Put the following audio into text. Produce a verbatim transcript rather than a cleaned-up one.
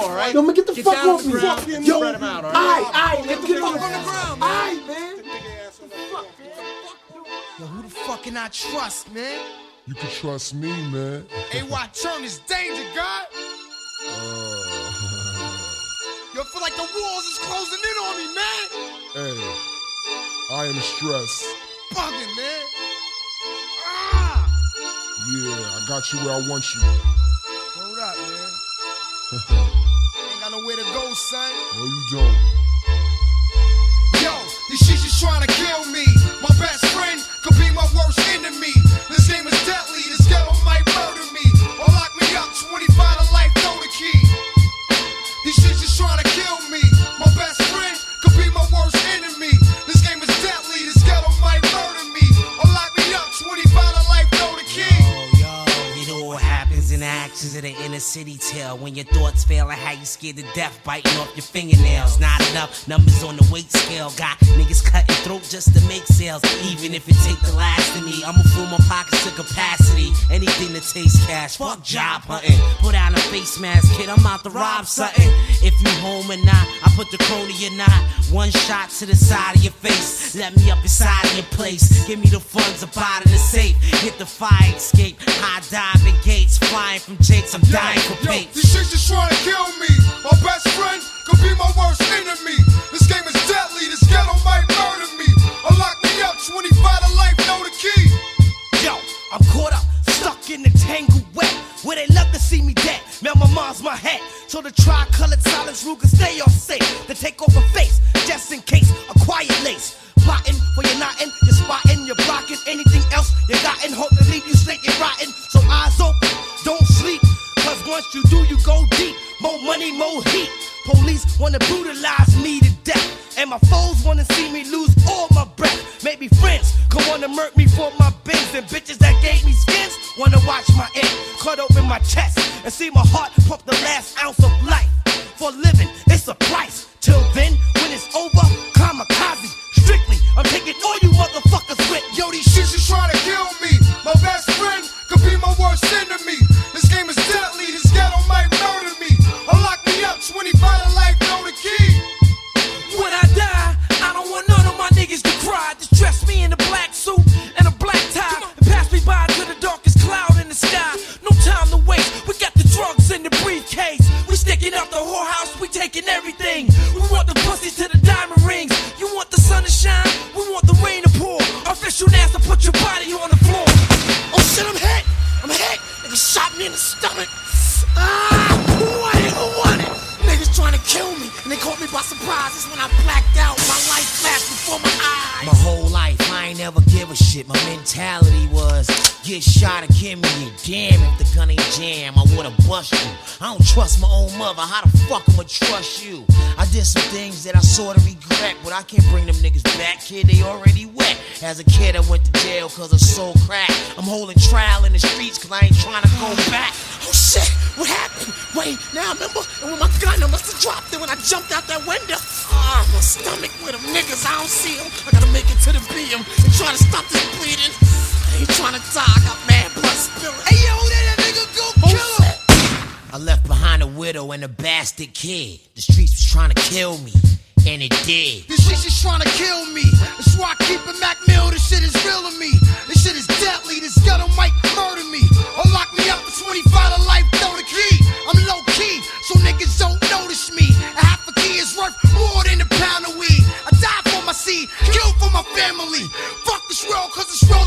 all right? Yo, man, get the get fuck down off on me. the ground and Yo, spread 'em out, all right? Aight, aight, Get man, the get fuck on on the ground, man. Aight, man. Yo, who the fuck can I trust, man? You can trust me, man. A Y turn this danger, God. Uh, Yo, I feel like the walls is closing in on me, man. hey, I am stressed. Bugging, man. Ah! Yeah, I got you where I want you. Hold up, man. Ain't got nowhere to go, son. No, you don't. Yo, these shit just trying to kill me. My best friend could be my worst enemy. This game is deadly. This ghetto might murder me or lock me up. twenty-five to life, throw the key. These shit just trying to kill me. My best friend could be my worst enemy. This game is deadly. This ghetto might murder me or lock me up. twenty-five to life, throw the key. Yo, yo, you know what happens in the actions of the inner city tale when your thoughts fail and how you scared to death biting off your fingernails. Not enough numbers on the weight scale. Got niggas cutting throat just to make sales. Even if it take the last of me, I'ma fill my pockets to capacity. Anything to taste cash. Fuck job hunting. Put on a face mask, kid. I'm out to rob something. If you home or not, I put the crony or not. One shot to the side of your face. Let me up inside of your place. Give me the funds up out of the safe. Hit the fire escape. High diving gates. Flying from Jakes. I'm dying for Yo, paint. these shit just trying to kill me. My best friend could be my worst enemy. This game is deadly. This ghetto might murder me or lock me up. twenty-five to life, know the key. Yo, I'm caught up, stuck in the tangled web, where they love to see me dead. Man, my mom's my head, so the tri-colored silence rule can stay off safe. To take off a face, just in case, a quiet lace. Plotting for your nothing, you're spotting, you're blocking anything else you got in hope to leave you snake and rotten. So eyes open, don't sleep, cause once you do, you go deep. More money, more heat. Police wanna brutalize me to death, and my foes wanna see me lose all my breath. Maybe friends could wanna murk me for my bins, and bitches that gave me skins wanna watch my end cut open my chest and see my heart pump the last ounce of life. For living, it's a price. Till then, when it's over, kamikaze. Strictly, I'm taking all you motherfuckers with. Yo, these shit just trying to kill me. My best friend could be my worst enemy. This game is deadly. This ghetto might murder me or lock me up. twenty-five to life, know the key. When I die, I don't want none of my niggas to cry. Just dress me in a black suit and a black tie and pass me by to the darkest cloud in the sky. No time to waste. We got the drugs in the briefcase. We sticking up the whorehouse. We taking everything. We want the pussies to the diamond rings. You want the sun to shine? We want the rain to pour. Official NASA, put your body on the floor. Oh shit, I'm hit. I'm hit. Nigga shot me in the stomach. Ah, who want it? Who want it? Niggas trying to kill me, and they caught me by surprise. It's when I blacked out, my life flashed before my eyes. My whole life, I ain't never give a shit. My mentality was, get shot or kill me. And damn, if the gun ain't jam, I would've bust you. I don't trust my own mother, how the fuck I'ma trust you? I did some things that I sorta regret, but I can't bring them niggas back, kid, they already wet. As a kid, I went to jail cause I sold crack. I'm holding trial in the streets cause I ain't trying to go back. Oh shit, what happened? Wait, now I remember, and with my gun, I must have dropped it when I jumped out that window. Ah, my stomach with them niggas, I don't see them. I gotta make it to the B M and try to stop this bleeding. I ain't trying to die, I got mad blood spilling. Hey yo, that, that nigga go kill him. I left behind a widow and a bastard kid. The streets was trying to kill me, and it did. This shit just trying to kill me. That's why I keep a Mac Mill. This shit is real to me. This shit is deadly. This ghetto might murder me or lock me up for twenty-five to life. Throw the key. I'm low key, so niggas don't notice me. A half a key is worth more than a pound of weed. I die for my seed, kill for my family. Fuck this world, cause this world